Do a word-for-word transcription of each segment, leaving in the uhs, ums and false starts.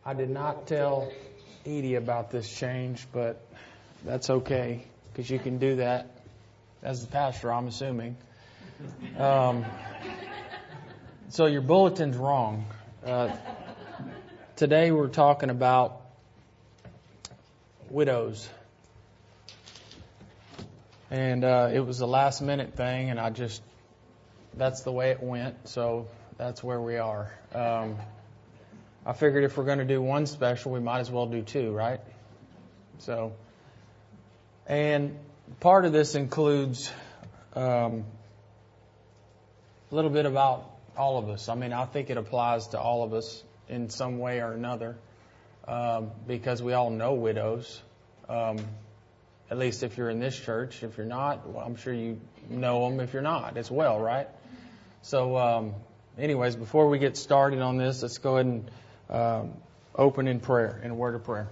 I did not tell Edie about this change, but that's okay, because you can do that as the pastor, I'm assuming. Um, so your bulletin's wrong. Uh, today we're talking about widows. And uh, it was a last minute thing, and I just, that's the way it went, so that's where we are. Um, I figured if we're going to do one special, we might as well do two, right? So, and part of this includes um, a little bit about all of us. I mean, I think it applies to all of us in some way or another, um, because we all know widows. Um, at least if you're in this church. If you're not, well, I'm sure you know them if you're not as well, right? So, um, anyways, before we get started on this, let's go ahead and um, open in prayer, in a word of prayer.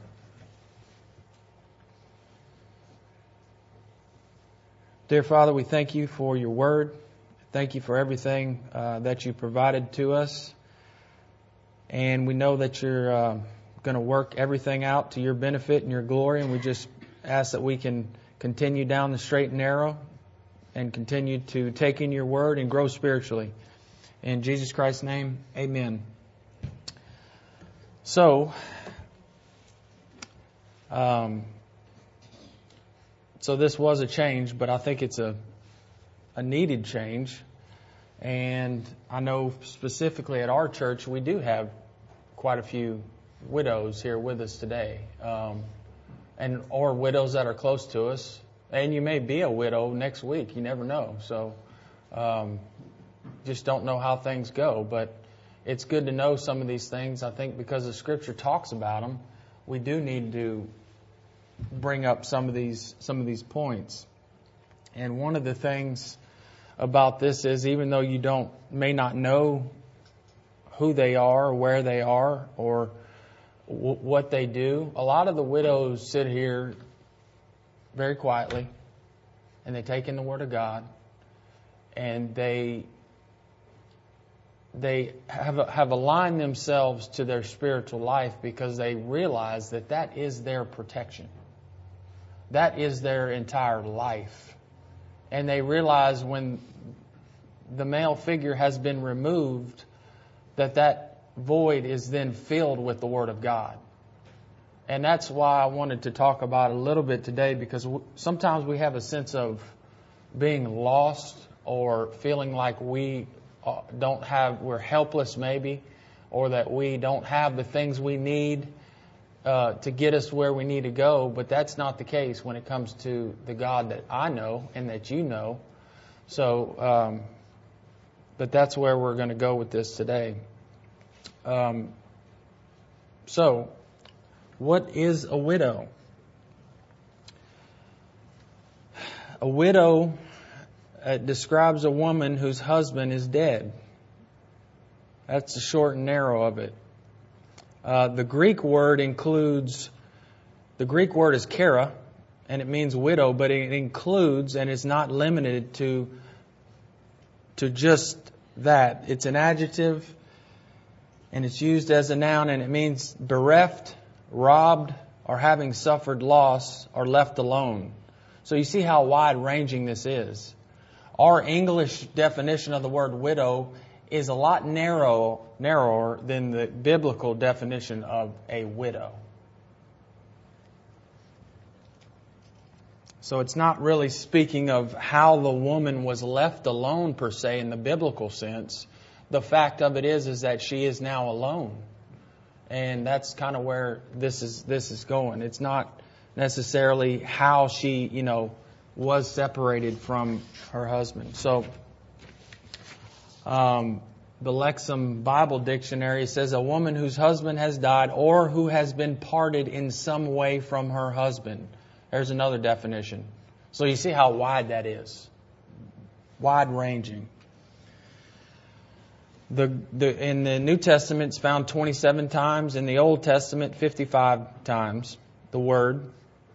Dear Father, we thank you for your word. Thank you for everything uh, that you provided to us. And we know that you're uh, going to work everything out to your benefit and your glory. And we just ask that we can continue down the straight and narrow and continue to take in your word and grow spiritually. In Jesus Christ's name, amen. So, um, so this was a change, but I think it's a, a needed change. And I know specifically at our church, we do have quite a few widows here with us today. Um, and or widows that are close to us. And you may be a widow next week. You never know. So um, just don't know how things go. But it's good to know some of these things. I think because the Scripture talks about them, we do need to bring up some of these some of these points. And one of the things about this is, even though you don't may not know who they are or where they are or w- what they do, a lot of the widows sit here very quietly and they take in the Word of God, and they they have have aligned themselves to their spiritual life because they realize that that is their protection. That is their entire life. And they realize when the male figure has been removed, that that void is then filled with the Word of God. And that's why I wanted to talk about it a little bit today, because sometimes we have a sense of being lost or feeling like we don't have, we're helpless maybe, or that we don't have the things we need uh, to get us where we need to go. But that's not the case when it comes to the God that I know and that you know. So, um, but that's where we're going to go with this today. Um, so, what is a widow? A widow uh, describes a woman whose husband is dead. That's the short and narrow of it. Uh, the Greek word includes, the Greek word is kara, and it means widow, but it includes and is not limited to, to just that. It's an adjective, and it's used as a noun, and it means bereft, robbed, or having suffered loss, or left alone. So you see how wide-ranging this is. Our English definition of the word widow is a lot narrow, narrower than the biblical definition of a widow. So it's not really speaking of how the woman was left alone per se in the biblical sense. The fact of it is, is that she is now alone. And that's kind of where this is this is going. It's not necessarily how she, you know, was separated from her husband. So um, the Lexham Bible Dictionary says a woman whose husband has died or who has been parted in some way from her husband. There's another definition. So you see how wide that is. Wide-ranging. The, the, in the New Testament, it's found twenty-seven times. In the Old Testament, fifty-five times, the word.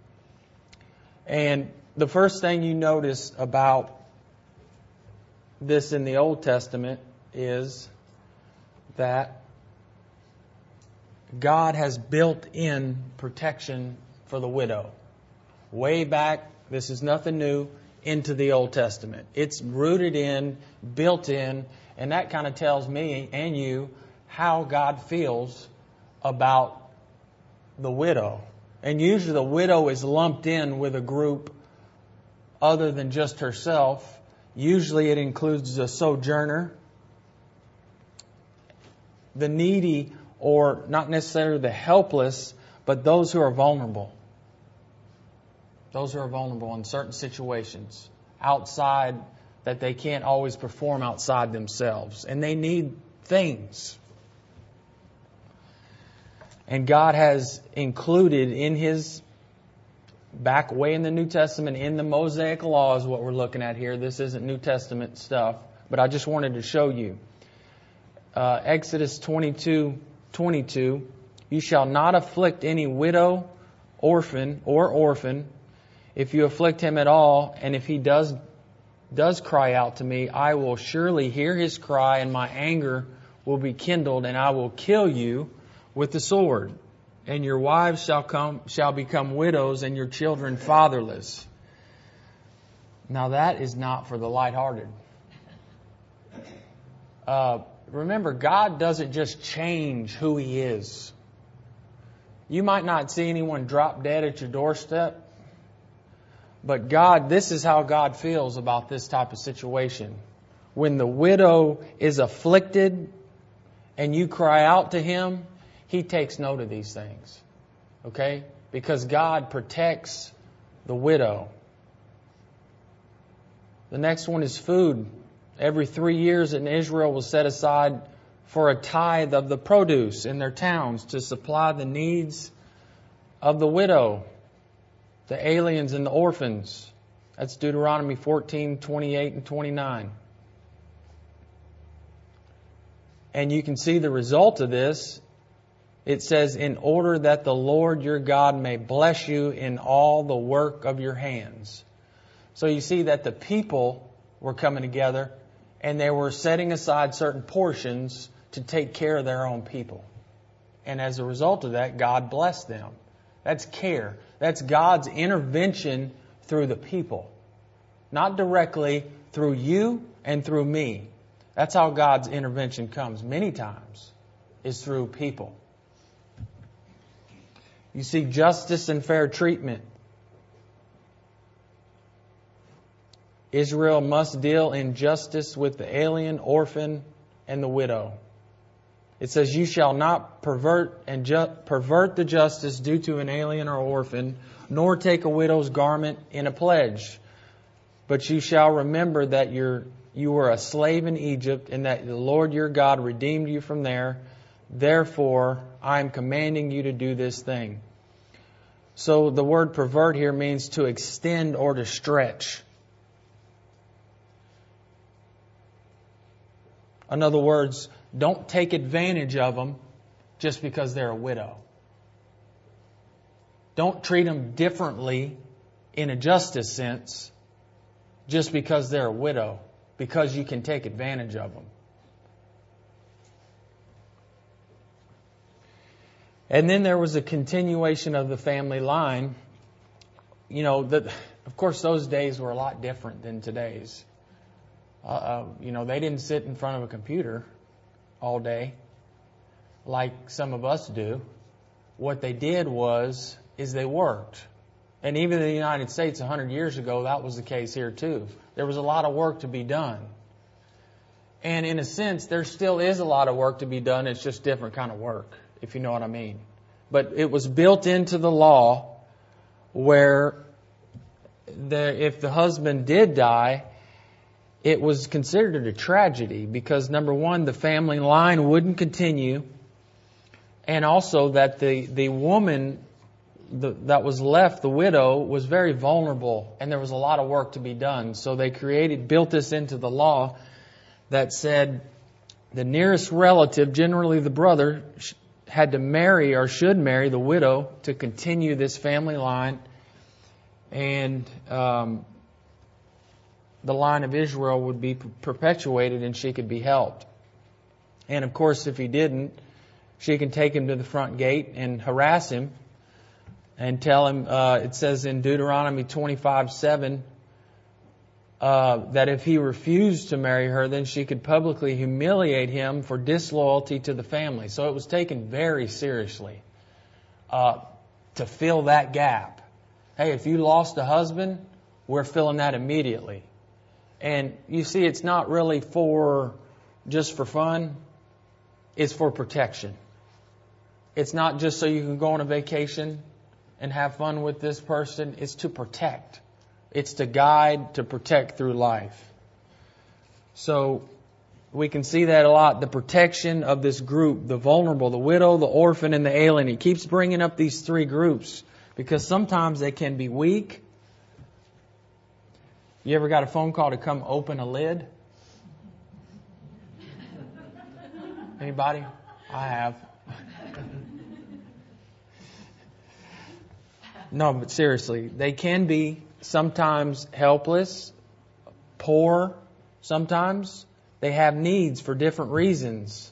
And the first thing you notice about this in the Old Testament is that God has built in protection for the widow. Way back, this is nothing new, into the Old Testament. It's rooted in, built in, and that kind of tells me and you how God feels about the widow. And usually the widow is lumped in with a group other than just herself. Usually it includes the sojourner, the needy, or not necessarily the helpless, but those who are vulnerable. Those who are vulnerable in certain situations, outside, that they can't always perform outside themselves. And they need things. And God has included in His, back way in the New Testament, in the Mosaic Law is what we're looking at here. This isn't New Testament stuff, but I just wanted to show you. Uh, Exodus twenty-two twenty-two, you shall not afflict any widow, orphan, or orphan. If you afflict him at all, and if he does does cry out to me, I will surely hear his cry, and my anger will be kindled, and I will kill you with the sword. And your wives shall come shall become widows, and your children fatherless. Now that is not for the lighthearted. Uh, remember, God doesn't just change who He is. You might not see anyone drop dead at your doorstep, but God, this is how God feels about this type of situation. When the widow is afflicted and you cry out to Him, He takes note of these things. Okay? Because God protects the widow. The next one is food. Every three years in Israel was set aside for a tithe of the produce in their towns to supply the needs of the widow, the aliens and the orphans. That's Deuteronomy fourteen, twenty-eight and twenty-nine. And you can see the result of this. It says, in order that the Lord your God may bless you in all the work of your hands. So you see that the people were coming together and they were setting aside certain portions to take care of their own people. And as a result of that, God blessed them. That's care. That's God's intervention through the people. Not directly through you and through me. That's how God's intervention comes many times, is through people. You see justice and fair treatment. Israel must deal in justice with the alien, orphan, and the widow. It says, you shall not pervert and ju- pervert the justice due to an alien or orphan, nor take a widow's garment in a pledge. But you shall remember that you're, you were a slave in Egypt, and that the Lord your God redeemed you from there. Therefore, I am commanding you to do this thing. So the word pervert here means to extend or to stretch. In other words, don't take advantage of them just because they're a widow. Don't treat them differently in a justice sense just because they're a widow, because you can take advantage of them. And then there was a continuation of the family line. You know, that, of course, those days were a lot different than today's. Uh, uh, you know, they didn't sit in front of a computer all day like some of us do. What they did was, is they worked. And even in the United States a hundred years ago, that was the case here too. There was a lot of work to be done. And in a sense, there still is a lot of work to be done. It's just different kind of work, if you know what I mean. But it was built into the law where the, if the husband did die, it was considered a tragedy because, number one, the family line wouldn't continue. And also that the, the woman the, that was left, the widow, was very vulnerable. And there was a lot of work to be done. So they created, built this into the law that said the nearest relative, generally the brother, had to marry or should marry the widow to continue this family line. And um, the line of Israel would be perpetuated and she could be helped. And of course, if he didn't, She can take him to the front gate and harass him and tell him, uh, it says in Deuteronomy twenty-five seven, uh, that if he refused to marry her, then she could publicly humiliate him for disloyalty to the family. So it was taken very seriously uh, to fill that gap. Hey, if you lost a husband, we're filling that immediately. And you see, it's not really for just for fun. It's for protection. It's not just so you can go on a vacation and have fun with this person. It's to protect. It's to guide, to protect through life. So we can see that a lot. The protection of this group, the vulnerable, the widow, the orphan, and the alien. He keeps bringing up these three groups because sometimes they can be weak. You ever got a phone call to come open a lid? Anybody? I have. No, but seriously, they can be sometimes helpless, poor, sometimes they have needs for different reasons.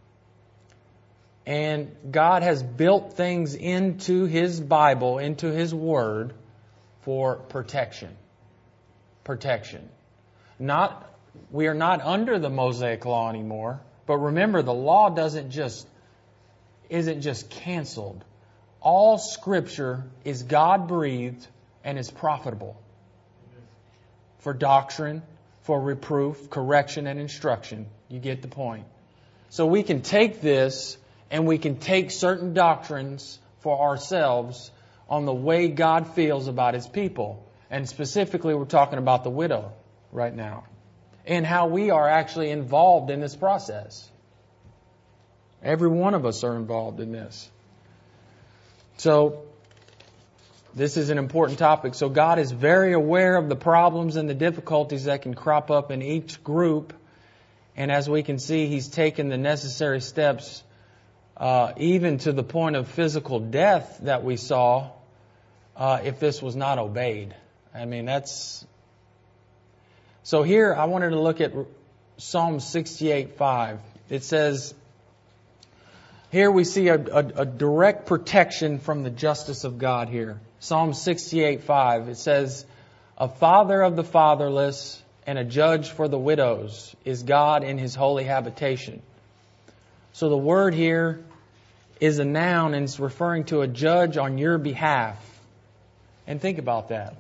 And God has built things into His Bible, into His Word for protection. Protection. Not, we are not under the Mosaic Law anymore, but remember the law doesn't just, isn't just canceled. All Scripture is God-breathed and is profitable for doctrine, for reproof, correction, and instruction. You get the point. So we can take this and we can take certain doctrines for ourselves on the way God feels about His people. And specifically, we're talking about the widow right now and how we are actually involved in this process. Every one of us are involved in this. So, this is an important topic. So God is very aware of the problems and the difficulties that can crop up in each group. And as we can see, He's taken the necessary steps, uh, even to the point of physical death that we saw, uh, if this was not obeyed. I mean, that's... So here, I wanted to look at Psalm sixty-eight five. It says... Here we see a, a, a direct protection from the justice of God here. Psalm sixty-eight five. It says, "A father of the fatherless and a judge for the widows is God in His holy habitation." So the word here is a noun and it's referring to a judge on your behalf. And think about that.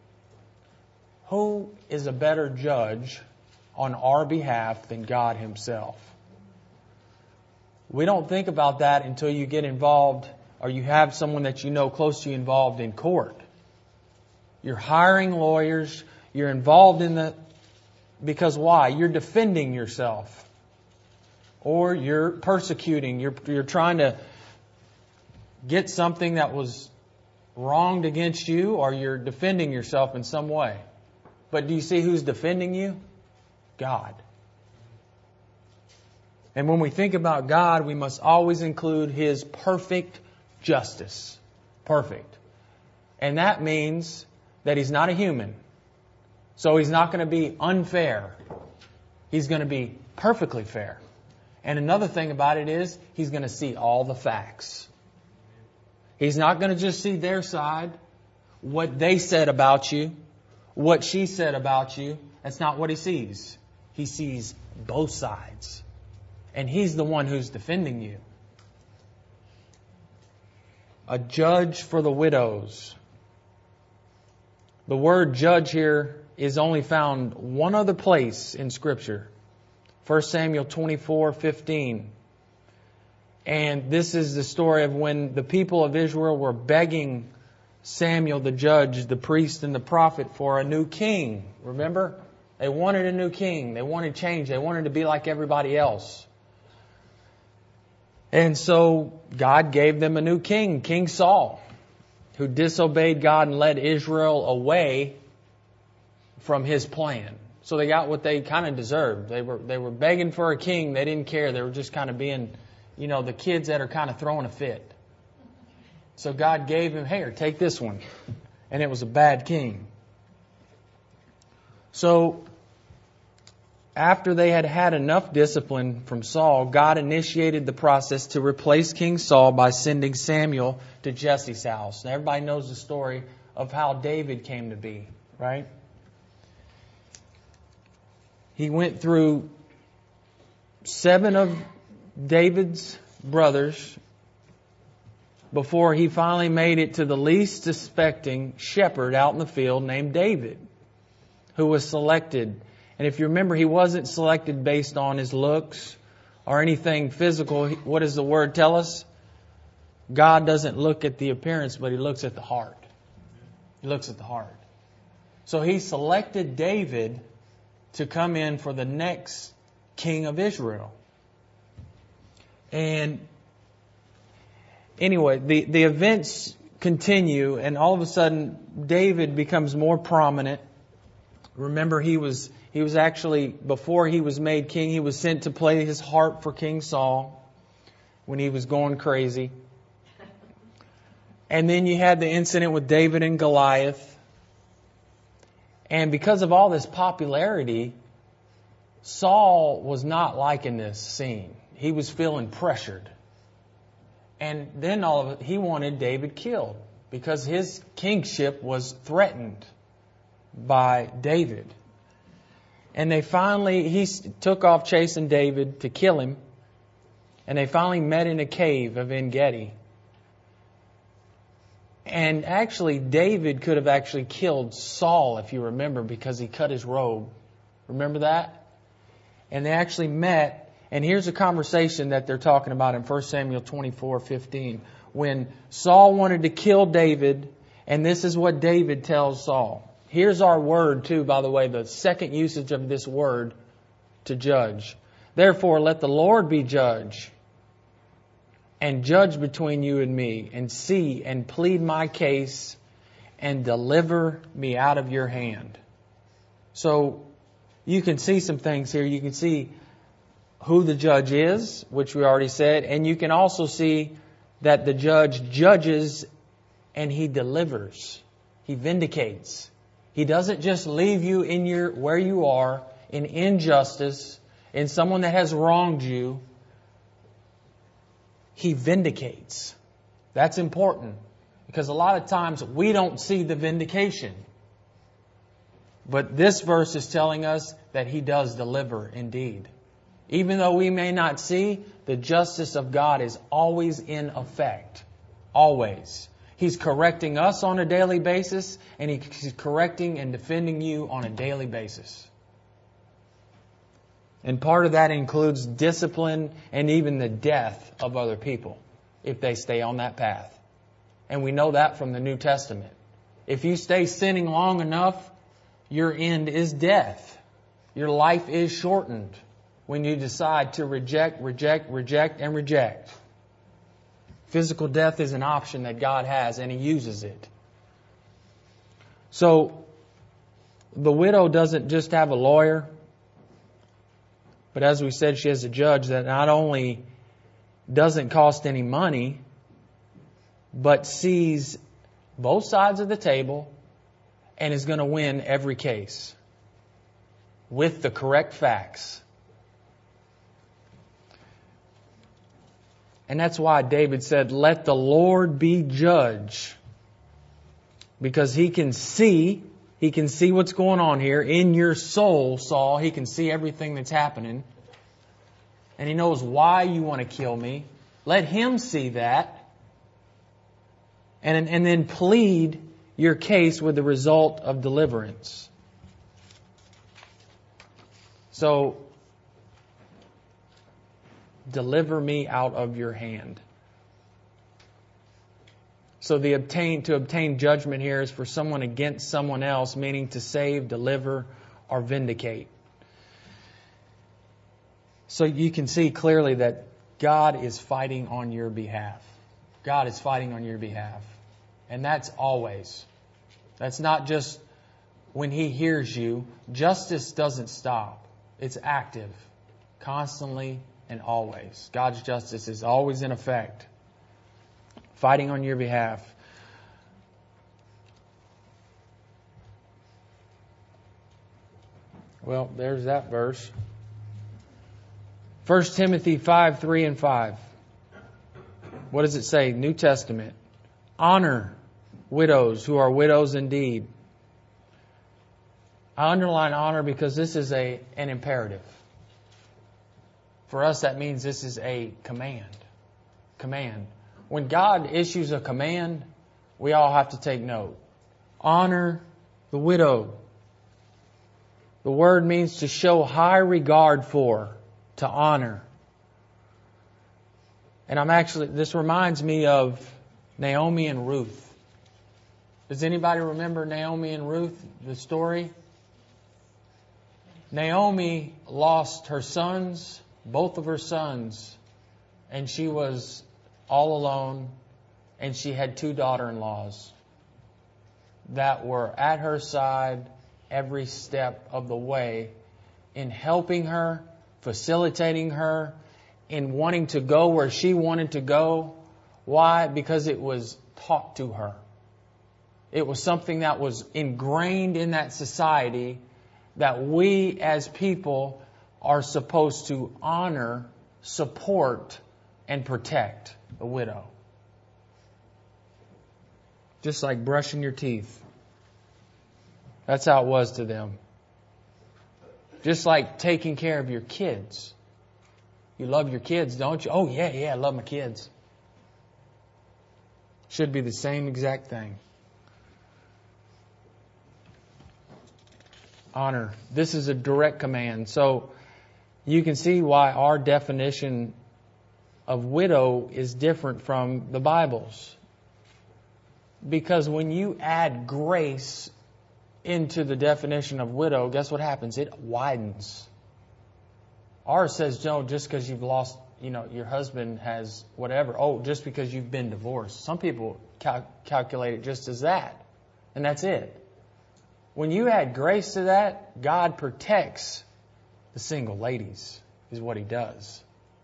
Who is a better judge on our behalf than God Himself? We don't think about that until you get involved or you have someone that you know close to you involved in court. You're hiring lawyers. You're involved in the... Because why? You're defending yourself. Or you're persecuting. You're, you're trying to get something that was wronged against you, or you're defending yourself in some way. But do you see who's defending you? God. And when we think about God, we must always include His perfect justice. Perfect. And that means that He's not a human. So He's not going to be unfair. He's going to be perfectly fair. And another thing about it is, He's going to see all the facts. He's not going to just see their side, what they said about you, what she said about you. That's not what He sees. He sees both sides. And He's the one who's defending you. A judge for the widows. The word judge here is only found one other place in Scripture. First Samuel twenty-four fifteen. And this is the story of when the people of Israel were begging Samuel, the judge, the priest, and the prophet for a new king. Remember? They wanted a new king. They wanted change. They wanted to be like everybody else. And so God gave them a new king, King Saul, who disobeyed God and led Israel away from His plan. So they got what they kind of deserved. They were they were begging for a king. They didn't care. They were just kind of being, you know, the kids that are kind of throwing a fit. So God gave him, here, take this one. And it was a bad king. So after they had had enough discipline from Saul, God initiated the process to replace King Saul by sending Samuel to Jesse's house. Now, everybody knows the story of how David came to be, right? He went through seven of David's brothers before he finally made it to the least suspecting shepherd out in the field named David, who was selected. And if you remember, he wasn't selected based on his looks or anything physical. What does the Word tell us? God doesn't look at the appearance, but He looks at the heart. He looks at the heart. So He selected David to come in for the next king of Israel. And anyway, the, the events continue, and all of a sudden, David becomes more prominent. Remember, he was he was actually, before he was made king, he was sent to play his harp for King Saul when he was going crazy. And then you had the incident with David and Goliath. And because of all this popularity, Saul was not liking this scene. He was feeling pressured. And then all of it, he wanted David killed because his kingship was threatened by David. And they finally, he took off chasing David to kill him. And they finally met in a cave of En-Gedi. And actually, David could have actually killed Saul, if you remember, because he cut his robe. Remember that? And they actually met. And here's a conversation that they're talking about in First Samuel twenty-four fifteen. When Saul wanted to kill David, and this is what David tells Saul. Here's our word, too, by the way, the second usage of this word, to judge. Therefore, let the Lord be judge, and judge between you and me, and see and plead my case, and deliver me out of your hand. So, you can see some things here. You can see who the judge is, which we already said, and you can also see that the judge judges and he delivers. He vindicates. He doesn't just leave you in your where you are in injustice, in someone that has wronged you. He vindicates. That's important because a lot of times we don't see the vindication. But this verse is telling us that He does deliver indeed. Even though we may not see, the justice of God is always in effect. Always. He's correcting us on a daily basis, and He's correcting and defending you on a daily basis. And part of that includes discipline and even the death of other people if they stay on that path. And we know that from the New Testament. If you stay sinning long enough, your end is death. Your life is shortened when you decide to reject, reject, reject, and reject. Physical death is an option that God has, and He uses it. So, the widow doesn't just have a lawyer, but as we said, she has a judge that not only doesn't cost any money, but sees both sides of the table and is going to win every case with the correct facts. And that's why David said, let the Lord be judge. Because He can see, He can see what's going on here in your soul, Saul. He can see everything that's happening. And He knows why you want to kill me. Let Him see that. And, and then plead your case with the result of deliverance. So, deliver me out of your hand. So the obtain to obtain judgment here is for someone against someone else, meaning to save, deliver, or vindicate. So you can see clearly that God is fighting on your behalf. God is fighting on your behalf. And that's always. That's not just when He hears you. Justice doesn't stop. It's active. Constantly and always. God's justice is always in effect. Fighting on your behalf. Well, there's that verse. First Timothy five, three and five. What does it say? New Testament. Honor widows who are widows indeed. I underline honor because this is a an imperative. For us, that means this is a command. Command. When God issues a command, we all have to take note. Honor the widow. The word means to show high regard for, to honor. And I'm actually, this reminds me of Naomi and Ruth. Does anybody remember Naomi and Ruth, the story? Naomi lost her sons, both of her sons, and she was all alone, and she had two daughter-in-laws that were at her side every step of the way in helping her, facilitating her, in wanting to go where she wanted to go. Why? Because it was taught to her. It was something that was ingrained in that society that we as people are supposed to honor, support, and protect the widow. Just like brushing your teeth. That's how it was to them. Just like taking care of your kids. You love your kids, don't you? Oh, yeah, yeah, I love my kids. Should be the same exact thing. Honor. This is a direct command. So you can see why our definition of widow is different from the Bible's. Because when you add grace into the definition of widow, guess what happens? It widens. Ours says, no, just because you've lost, you know, your husband has whatever. Oh, just because you've been divorced. Some people cal- calculate it just as that. And that's it. When you add grace to that, God protects the single ladies, is what He does.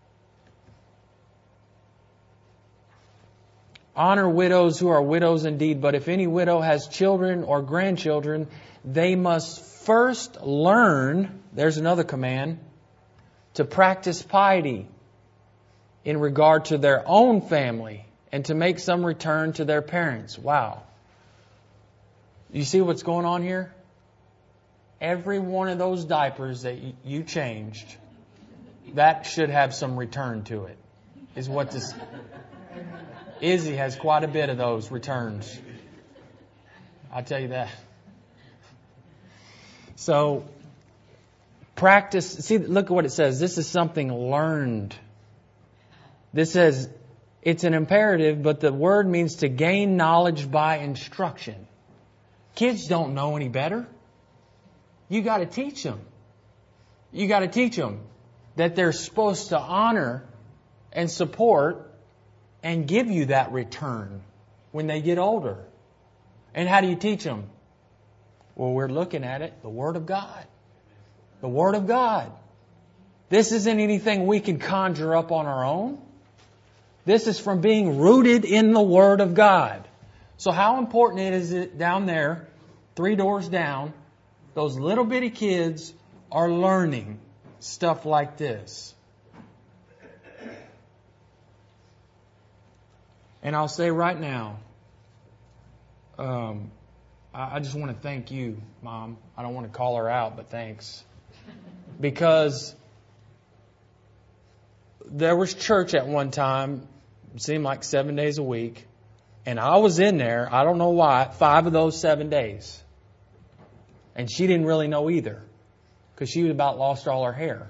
Honor widows who are widows indeed, but if any widow has children or grandchildren, they must first learn, there's another command, to practice piety in regard to their own family and to make some return to their parents. Wow. You see what's going on here? Every one of those diapers that you changed, that should have some return to it, is what this... Izzy has quite a bit of those returns. I'll tell you that. So, practice. See, look at what it says. This is something learned. This says it's an imperative, but the word means to gain knowledge by instruction. Kids don't know any better. You got to teach them. You got to teach them that they're supposed to honor and support and give you that return when they get older. And how do you teach them? Well, we're looking at it, the Word of God. The Word of God. This isn't anything we can conjure up on our own. This is from being rooted in the Word of God. So how important is it down there, three doors down, those little bitty kids are learning stuff like this. And I'll say right now, um, I, I just want to thank you, Mom. I don't want to call her out, but thanks. Because there was church at one time, it seemed like seven days a week, and I was in there, I don't know why, five of those seven days. And she didn't really know either, because she was about lost all her hair.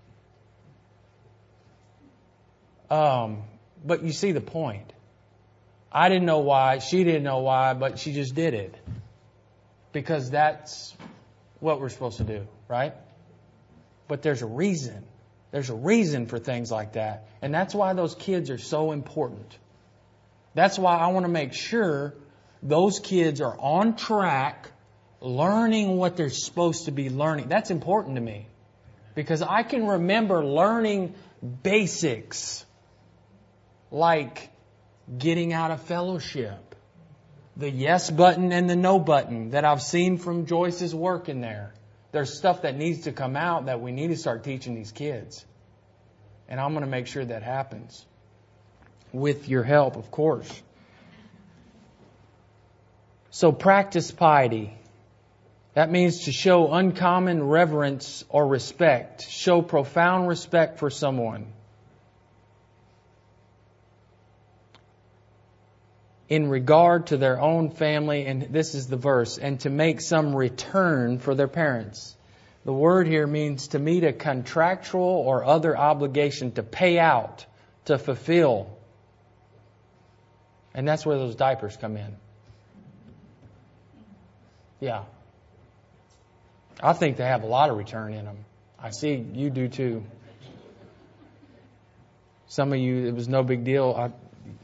Um, but you see the point. I didn't know why, she didn't know why, but she just did it. Because that's what we're supposed to do, right? But there's a reason. There's a reason for things like that. And that's why those kids are so important. That's why I want to make sure those kids are on track, learning what they're supposed to be learning. That's important to me. Because I can remember learning basics like getting out of fellowship, the yes button and the no button that I've seen from Joyce's work in there. there's stuff that needs to come out that we need to start teaching these kids. And I'm going to make sure that happens. With your help, of course. So practice piety. That means to show uncommon reverence or respect. Show profound respect for someone. In regard to their own family, and this is the verse, and to make some return for their parents. The word here means to meet a contractual or other obligation, to pay out, to fulfill. And that's where those diapers come in. Yeah. I think they have a lot of return in them. I see you do too. Some of you, it was no big deal. I,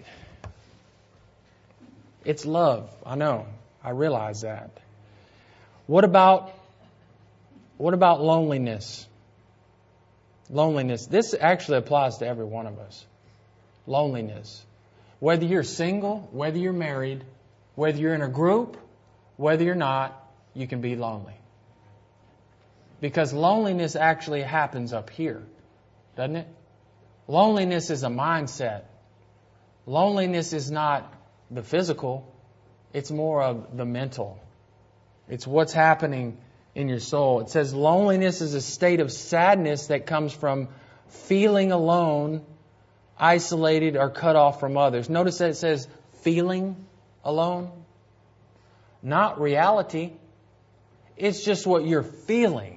it's love. I know. I realize that. What about, what about loneliness? Loneliness. This actually applies to every one of us. Loneliness. Whether you're single, whether you're married, whether you're in a group, whether you're not, you can be lonely. Because loneliness actually happens up here, doesn't it? Loneliness is a mindset. Loneliness is not the physical. It's more of the mental. It's what's happening in your soul. It says loneliness is a state of sadness that comes from feeling alone, isolated, or cut off from others. Notice that it says feeling alone, not reality. It's just what you're feeling.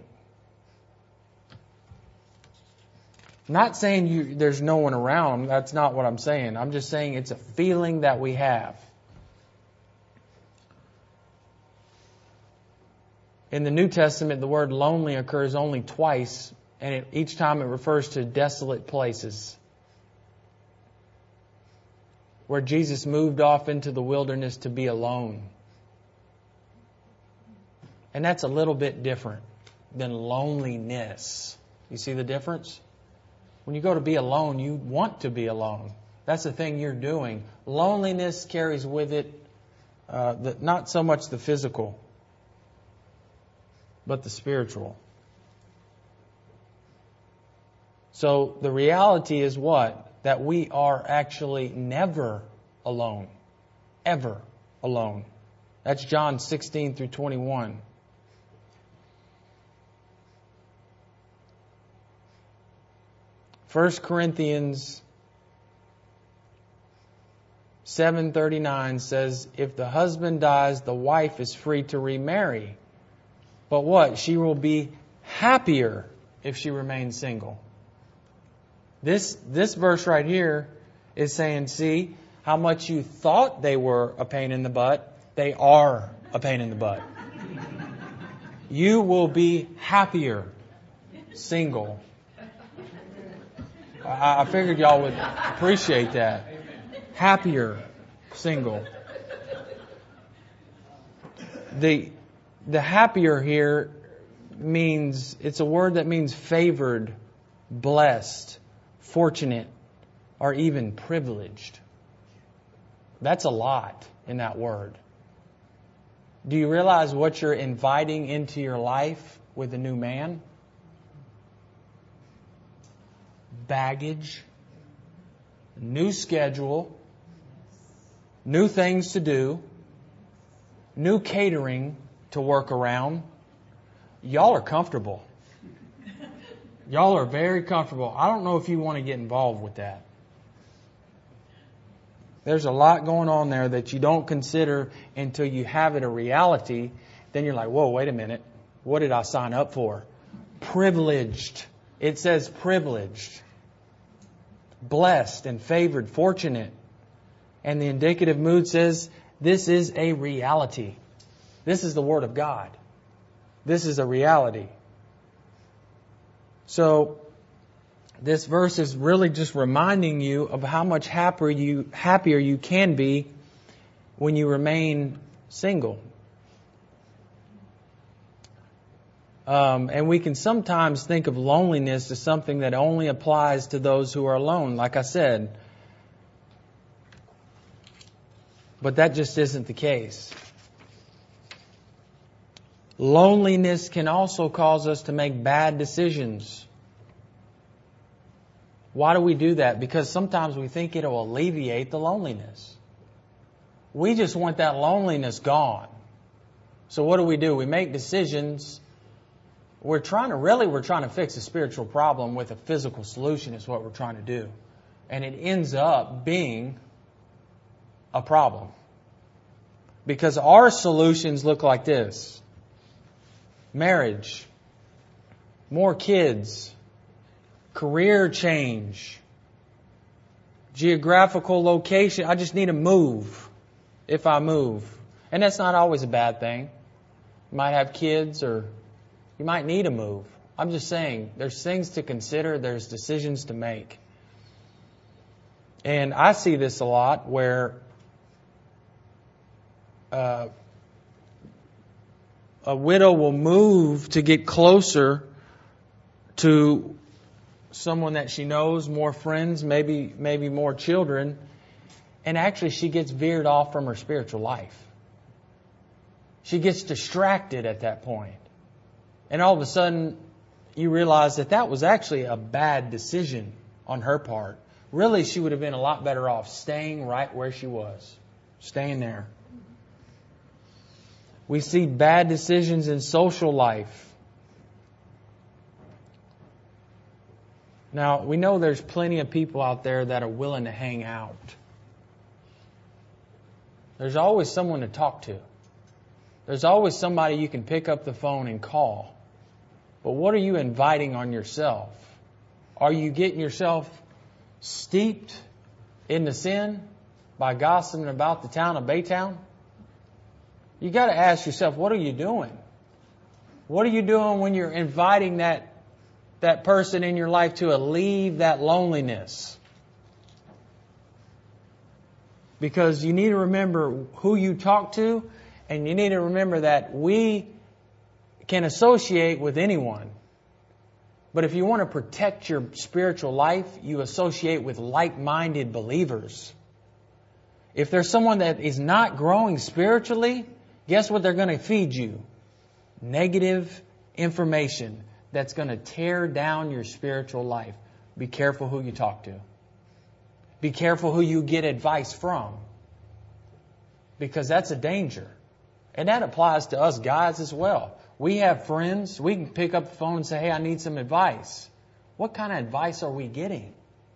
Not saying you there's no one around. That's not what I'm saying. I'm just saying it's a feeling that we have. In the New Testament, the word lonely occurs only twice, and it, each time it refers to desolate places. Where Jesus moved off into the wilderness to be alone. And that's a little bit different than loneliness. You see the difference? When you go to be alone, you want to be alone. That's the thing you're doing. Loneliness carries with it uh, the, not so much the physical, but the spiritual. So the reality is what? That we are actually never alone. Ever alone. That's John sixteen through twenty-one. First Corinthians seven thirty-nine says, if the husband dies, the wife is free to remarry. But what? She will be happier if she remains single. This, this verse right here is saying, see how much you thought they were a pain in the butt. They are a pain in the butt. You will be happier single. I, I figured y'all would appreciate that. Happier single. The the happier here means, it's a word that means favored, blessed, fortunate, or even privileged. That's a lot in that word. Do you realize what you're inviting into your life with a new man? Baggage, new schedule, new things to do, new catering to work around. Y'all are comfortable. Y'all are very comfortable. I don't know if you want to get involved with that. There's a lot going on there that you don't consider until you have it a reality. Then you're like, whoa, wait a minute. What did I sign up for? Privileged. It says privileged. Blessed and favored, fortunate. And the indicative mood says, this is a reality. This is the Word of God. This is a reality. So, this verse is really just reminding you of how much happier you, happier you can be when you remain single. Um, and we can sometimes think of loneliness as something that only applies to those who are alone, like I said. But that just isn't the case. Loneliness can also cause us to make bad decisions. Why do we do that? Because sometimes we think it'll alleviate the loneliness. We just want that loneliness gone. So what do we do? We make decisions. We're trying to, really, we're trying to fix a spiritual problem with a physical solution is what we're trying to do. And it ends up being a problem. Because our solutions look like this. Marriage, more kids, career change, geographical location. I just need to move if I move. And that's not always a bad thing. You might have kids or you might need to move. I'm just saying there's things to consider. There's decisions to make. And I see this a lot where uh, a widow will move to get closer to someone that she knows, more friends, maybe maybe more children, and actually she gets veered off from her spiritual life. She gets distracted at that point. And all of a sudden, you realize that that was actually a bad decision on her part. Really, she would have been a lot better off staying right where she was, staying there. We see bad decisions in social life. Now, we know there's plenty of people out there that are willing to hang out. There's always someone to talk to. There's always somebody you can pick up the phone and call. But what are you inviting on yourself? Are you getting yourself steeped in the sin by gossiping about the town of Baytown? You got to ask yourself, what are you doing? What are you doing when you're inviting that that person in your life to alleviate that loneliness? Because you need to remember who you talk to, and you need to remember that we can associate with anyone. But if you want to protect your spiritual life, you associate with like-minded believers. If there's someone that is not growing spiritually, guess what they're going to feed you? Negative information that's going to tear down your spiritual life. Be careful who you talk to. Be careful who you get advice from. Because that's a danger. And that applies to us guys as well. We have friends. We can pick up the phone and say, hey, I need some advice. What kind of advice are we getting?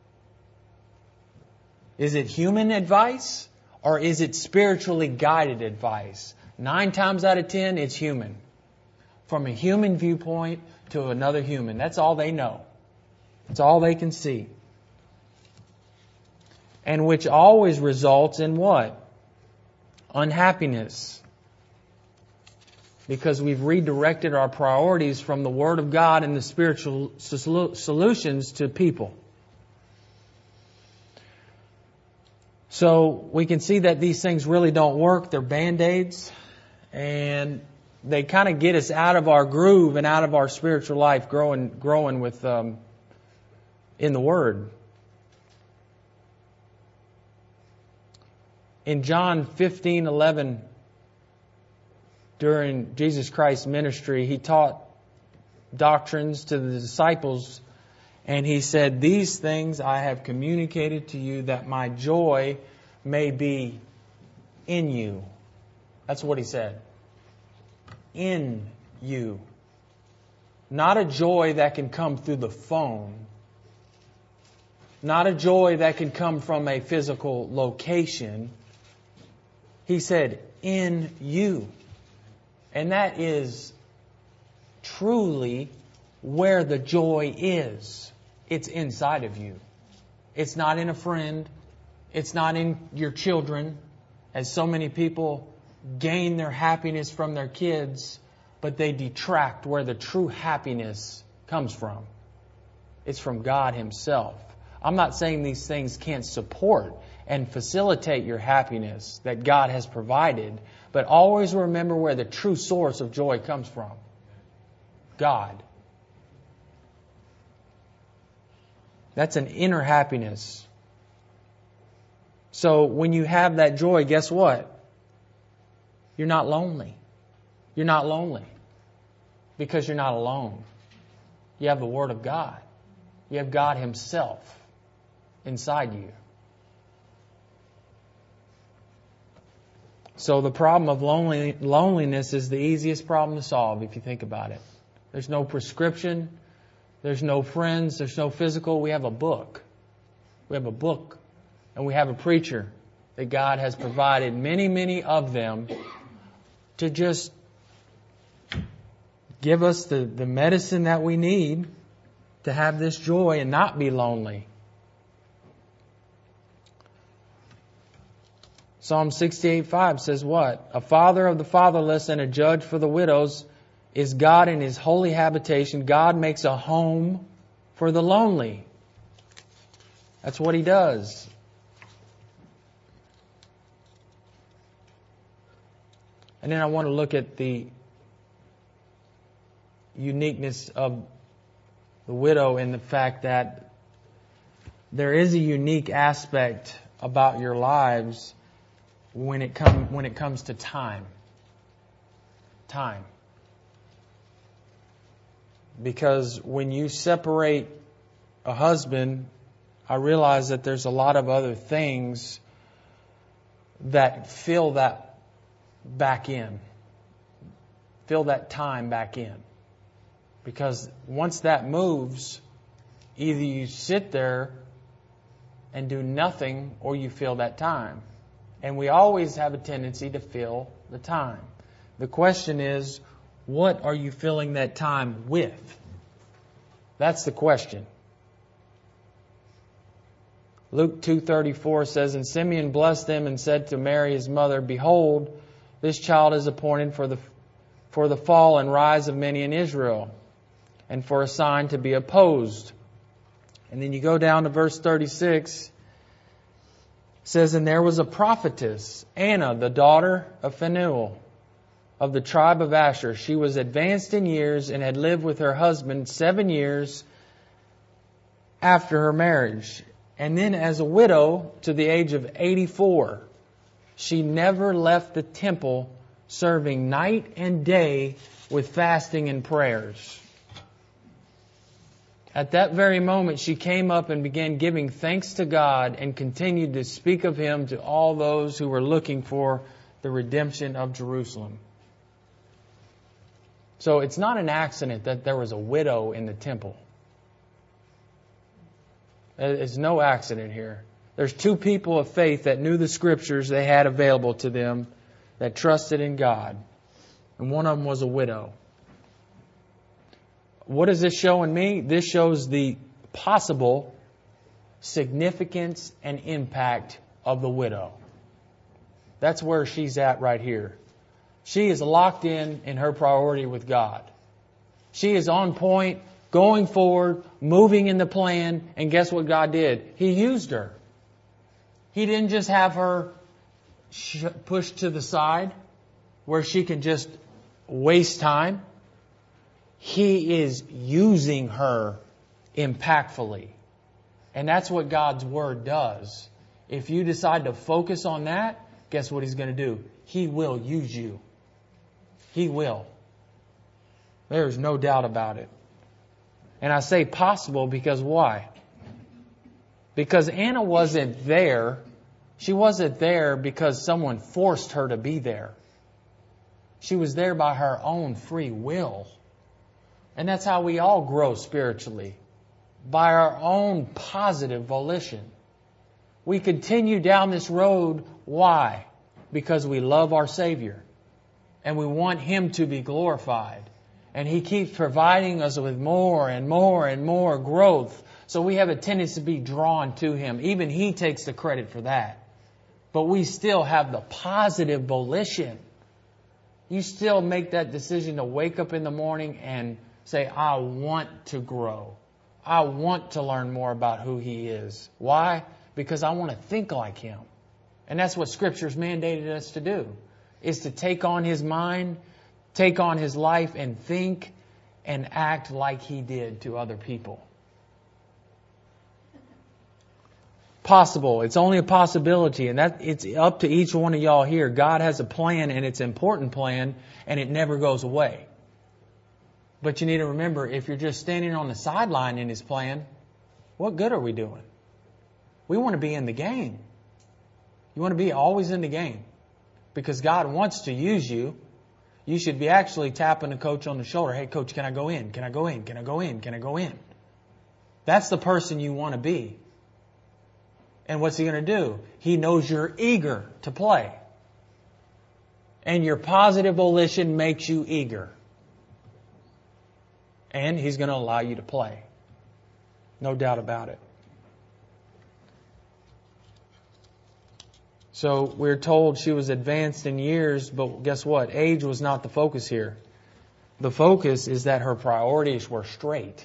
Is it human advice or is it spiritually guided advice? Nine times out of ten, it's human. From a human viewpoint to another human. That's all they know. That's all they can see. And which always results in what? Unhappiness. Because we've redirected our priorities from the Word of God and the spiritual solutions to people. So we can see that these things really don't work. They're Band-Aids. And they kind of get us out of our groove and out of our spiritual life, growing, growing with um, in the Word. In John fifteen eleven, during Jesus Christ's ministry, He taught doctrines to the disciples, and He said, "These things I have communicated to you, that my joy may be in you." That's what He said. In you. Not a joy that can come through the phone. Not a joy that can come from a physical location. He said, in you. And that is truly where the joy is. It's inside of you. It's not in a friend. It's not in your children, as so many people gain their happiness from their kids, but they detract where the true happiness comes from. It's from God Himself. I'm not saying these things can't support and facilitate your happiness that God has provided, but always remember where the true source of joy comes from. God. That's an inner happiness. So when you have that joy, guess what? You're not lonely. You're not lonely. Because you're not alone. You have the Word of God. You have God Himself inside you. So the problem of lonely, loneliness is the easiest problem to solve if you think about it. There's no prescription. There's no friends. There's no physical. We have a book. We have a book. And we have a preacher that God has provided many, many of them to just give us the, the medicine that we need to have this joy and not be lonely. Psalm sixty-eight five says what? A father of the fatherless and a judge for the widows is God in His holy habitation. God makes a home for the lonely. That's what He does. And then I want to look at the uniqueness of the widow in the fact that there is a unique aspect about your lives when it come when it comes to time. Time. Because when you separate a husband, I realize that there's a lot of other things that fill that back in. Fill that time back in. Because once that moves, either you sit there and do nothing or you fill that time. And we always have a tendency to fill the time. The question is, what are you filling that time with? That's the question. Luke two thirty-four says, And Simeon blessed them and said to Mary his mother, Behold, this child is appointed for the for the fall and rise of many in Israel, and for a sign to be opposed. And then you go down to verse thirty-six. It says, And there was a prophetess, Anna, the daughter of Phanuel, of the tribe of Asher. She was advanced in years and had lived with her husband seven years after her marriage. And then as a widow to the age of eighty-four, she never left the temple, serving night and day with fasting and prayers. At that very moment, she came up and began giving thanks to God and continued to speak of Him to all those who were looking for the redemption of Jerusalem. So it's not an accident that there was a widow in the temple. It's no accident here. There's two people of faith that knew the Scriptures they had available to them, that trusted in God. And one of them was a widow. What is this showing me? This shows the possible significance and impact of the widow. That's where she's at right here. She is locked in in her priority with God. She is on point, going forward, moving in the plan. And guess what God did? He used her. He didn't just have her pushed to the side where she could just waste time. He is using her impactfully. And that's what God's Word does. If you decide to focus on that, guess what He's going to do? He will use you. He will. There's no doubt about it. And I say possible because why? Because Anna wasn't there. She wasn't there because someone forced her to be there. She was there by her own free will. And that's how we all grow spiritually. By our own positive volition. We continue down this road. Why? Because we love our Savior. And we want Him to be glorified. And He keeps providing us with more and more and more growth. So we have a tendency to be drawn to Him. Even He takes the credit for that. But we still have the positive volition. You still make that decision to wake up in the morning and say, I want to grow. I want to learn more about who He is. Why? Because I want to think like Him. And that's what Scripture's mandated us to do. Is to take on His mind, take on His life, and think and act like He did to other people. Possible. It's only a possibility, and that it's up to each one of y'all here. God has a plan, and it's an important plan, and it never goes away. But you need to remember, if you're just standing on the sideline in His plan, what good are we doing? We want to be in the game. You want to be always in the game. Because God wants to use you. You should be actually tapping the coach on the shoulder. Hey, coach, can I go in? Can I go in? Can I go in? Can I go in? That's the person you want to be. And what's He going to do? He knows you're eager to play. And your positive volition makes you eager. And He's going to allow you to play. No doubt about it. So we're told she was advanced in years, but guess what? Age was not the focus here. The focus is that her priorities were straight.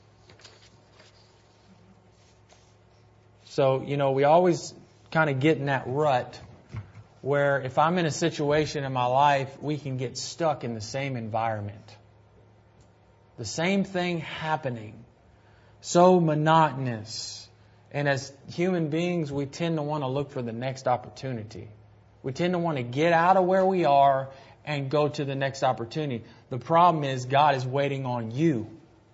So, you know, we always kind of get in that rut where if I'm in a situation in my life, we can get stuck in the same environment. The same thing happening. So monotonous. And as human beings, we tend to want to look for the next opportunity. We tend to want to get out of where we are and go to the next opportunity. The problem is God is waiting on you.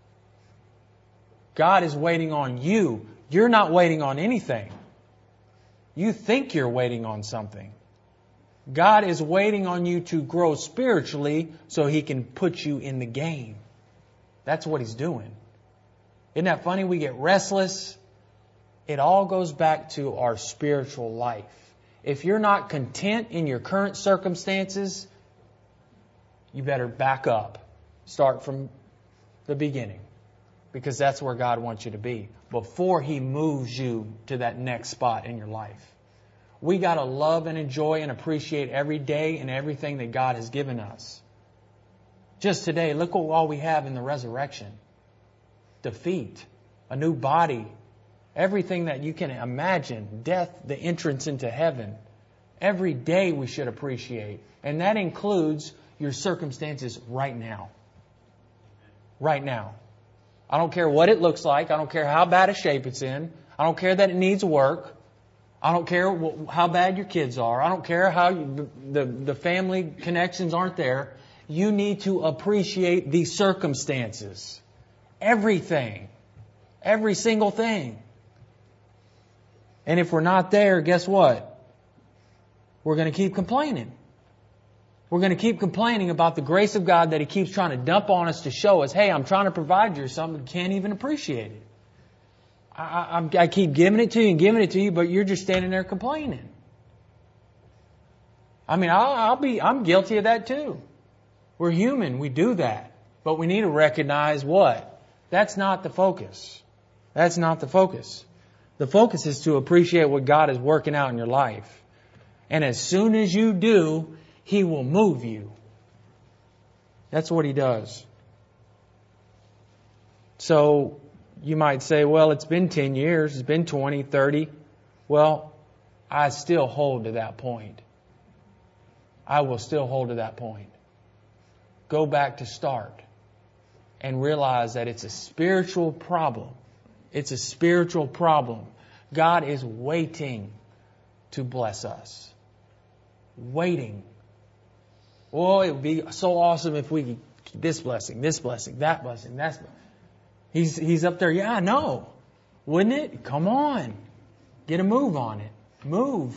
God is waiting on you. You're not waiting on anything. You think you're waiting on something. God is waiting on you to grow spiritually so He can put you in the game. That's what He's doing. Isn't that funny? We get restless. It all goes back to our spiritual life. If you're not content in your current circumstances, you better back up. Start from the beginning. Because that's where God wants you to be. Before He moves you to that next spot in your life. We got to love and enjoy and appreciate every day and everything that God has given us. Just today, look what all we have in the resurrection. Defeat. A new body. Everything that you can imagine. Death, the entrance into heaven. Every day we should appreciate. And that includes your circumstances right now. Right now. I don't care what it looks like. I don't care how bad a shape it's in. I don't care that it needs work. I don't care how bad your kids are. I don't care how you, the, the family connections aren't there. You need to appreciate the circumstances. Everything. Every single thing. And if we're not there, guess what? We're going to keep complaining. We're going to keep complaining about the grace of God that He keeps trying to dump on us to show us, hey, I'm trying to provide you something, can't even appreciate it. I, I, I keep giving it to you and giving it to you, but you're just standing there complaining. I mean, I'll, I'll be, I'm guilty of that too. We're human. We do that. But we need to recognize what? That's not the focus. That's not the focus. The focus is to appreciate what God is working out in your life. And as soon as you do, He will move you. That's what He does. So you might say, well, it's been ten years, it's been twenty, thirty. Well, I still hold to that point. I will still hold to that point. Go back to start and realize that it's a spiritual problem. It's a spiritual problem. God is waiting to bless us. Waiting. Oh, it would be so awesome if we could this blessing, this blessing, that blessing, that's He's He's up there. Yeah, I know. Wouldn't it? Come on. Get a move on it. Move.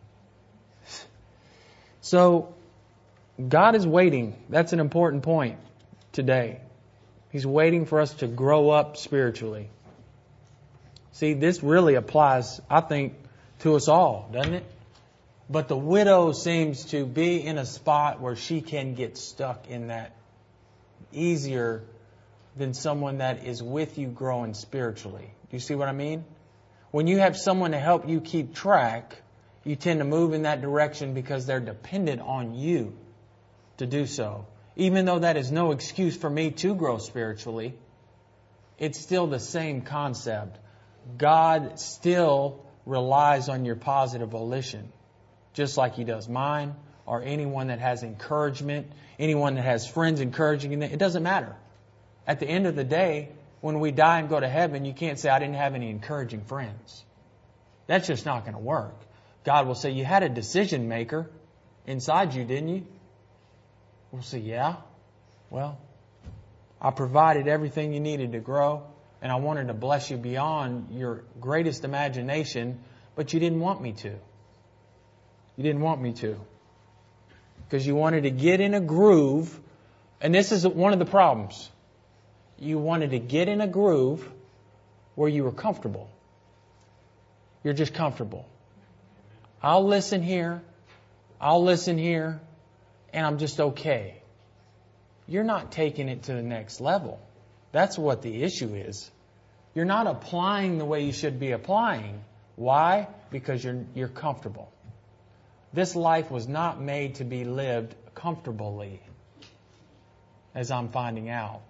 So, God is waiting. That's an important point today. He's waiting for us to grow up spiritually. See, this really applies, I think, to us all, doesn't it? But the widow seems to be in a spot where she can get stuck in that easier than someone that is with you growing spiritually. Do you see what I mean? When you have someone to help you keep track, you tend to move in that direction because they're dependent on you to do so. Even though that is no excuse for me to grow spiritually, it's still the same concept. God still relies on your positive volition, just like He does mine, or anyone that has encouragement, anyone that has friends encouraging you. It doesn't matter. At the end of the day, when we die and go to heaven, you can't say, I didn't have any encouraging friends. That's just not going to work. God will say, you had a decision maker inside you, didn't you? We'll say, yeah. Well, I provided everything you needed to grow, and I wanted to bless you beyond your greatest imagination, but you didn't want me to. You didn't want me to. Because you wanted to get in a groove, and this is one of the problems. You wanted to get in a groove where you were comfortable. You're just comfortable. I'll listen here, I'll listen here, and I'm just okay. You're not taking it to the next level. That's what the issue is. You're not applying the way you should be applying. Why? Because you're you're comfortable. This life was not made to be lived comfortably, as I'm finding out.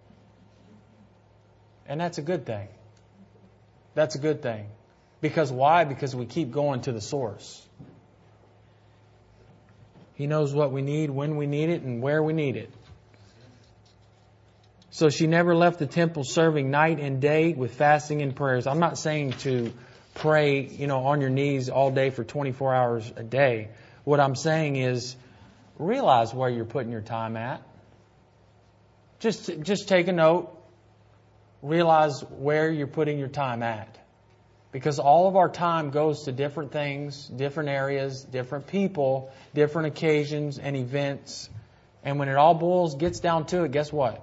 And that's a good thing. That's a good thing. Because why? Because we keep going to the source. He knows what we need, when we need it, and where we need it. So she never left the temple, serving night and day with fasting and prayers. I'm not saying to pray, you know, on your knees all day for twenty-four hours a day. What I'm saying is realize where you're putting your time at. Just, just take a note. Realize where you're putting your time at. Because all of our time goes to different things, different areas, different people, different occasions and events. And when it all boils, gets down to it, guess what?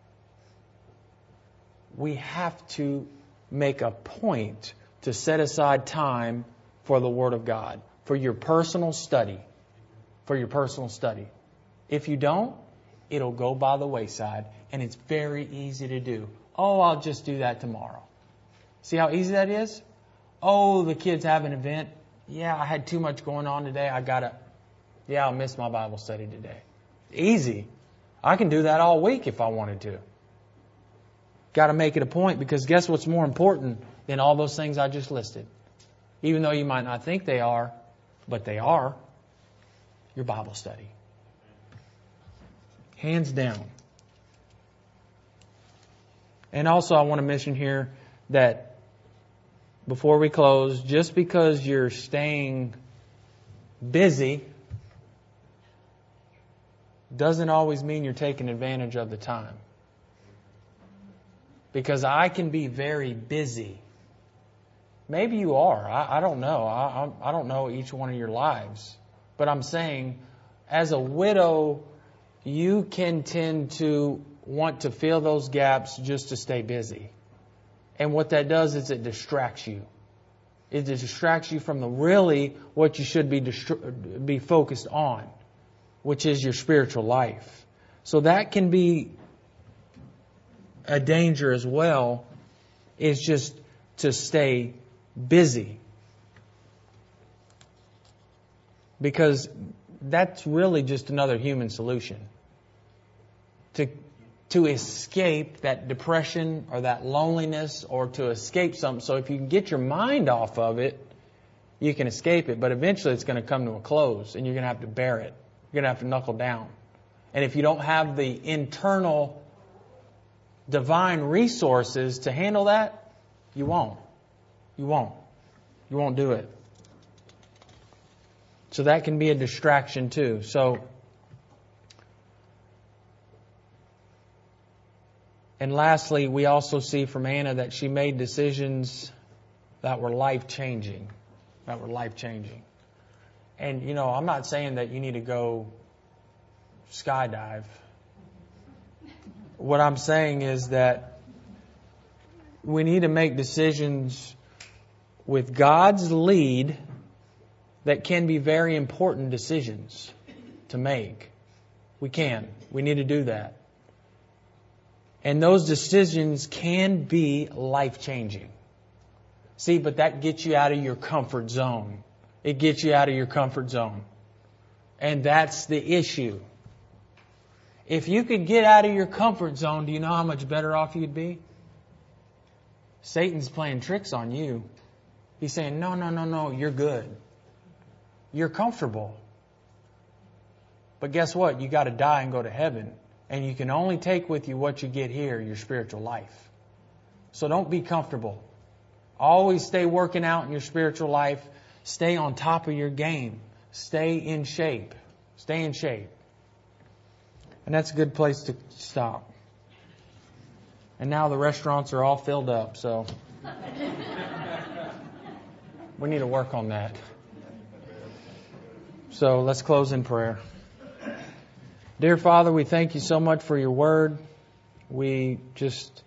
We have to make a point to set aside time for the Word of God, for your personal study, for your personal study. If you don't, it'll go by the wayside, and it's very easy to do. Oh, I'll just do that tomorrow. See how easy that is? Oh, the kids have an event. Yeah, I had too much going on today. I gotta, yeah, I'll miss my Bible study today. Easy. I can do that all week if I wanted to. Got to make it a point, because guess what's more important than all those things I just listed? Even though you might not think they are, but they are. Your Bible study. Hands down. And also I want to mention here that before we close, just because you're staying busy doesn't always mean you're taking advantage of the time. Because I can be very busy. Maybe you are. I, I don't know. I, I, I don't know each one of your lives. But I'm saying, as a widow, you can tend to want to fill those gaps just to stay busy. And what that does is it distracts you. It distracts you from the really what you should be distru- be focused on, which is your spiritual life. So that can be a danger as well, is just to stay busy. Because that's really just another human solution. To to escape that depression or that loneliness, or to escape something. So if you can get your mind off of it, you can escape it. But eventually it's going to come to a close, and you're going to have to bear it. You're going to have to knuckle down. And if you don't have the internal divine resources to handle that, you won't. You won't. You won't do it. So that can be a distraction too. So, and lastly, we also see from Anna that she made decisions that were life-changing. That were life-changing. And, you know, I'm not saying that you need to go skydive. What I'm saying is that we need to make decisions with God's lead that can be very important decisions to make. We can. We need to do that. And those decisions can be life-changing. See, but that gets you out of your comfort zone. It gets you out of your comfort zone. And that's the issue. If you could get out of your comfort zone, do you know how much better off you'd be? Satan's playing tricks on you. He's saying, no, no, no, no, you're good. You're comfortable. But guess what? You got to die and go to heaven. And you can only take with you what you get here, your spiritual life. So don't be comfortable. Always stay working out in your spiritual life. Stay on top of your game. Stay in shape. Stay in shape. And that's a good place to stop. And now the restaurants are all filled up, so we need to work on that. So let's close in prayer. Dear Father, we thank you so much for your word. We just,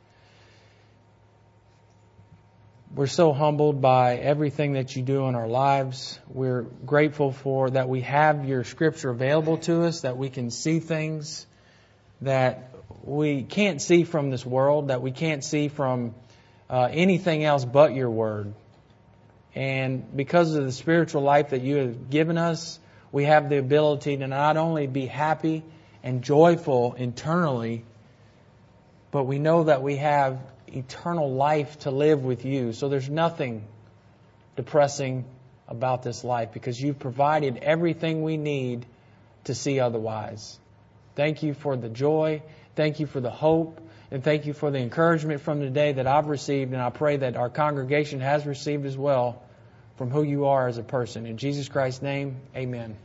we're so humbled by everything that you do in our lives. We're grateful for that we have your scripture available to us, that we can see things that we can't see from this world, that we can't see from uh, anything else but your word. And because of the spiritual life that you have given us, we have the ability to not only be happy and joyful internally, but we know that we have eternal life to live with you. So there's nothing depressing about this life because you've provided everything we need to see otherwise. Thank you for the joy. Thank you for the hope. And thank you for the encouragement from today that I've received. And I pray that our congregation has received as well from who you are as a person. In Jesus Christ's name, amen.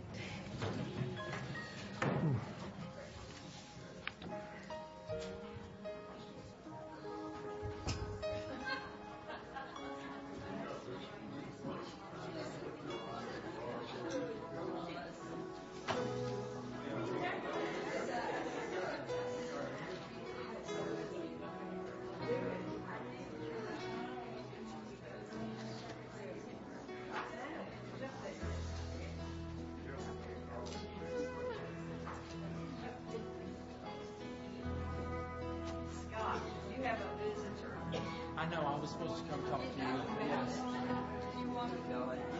I know, I was supposed to come talk to you. Yes. Do you want to go?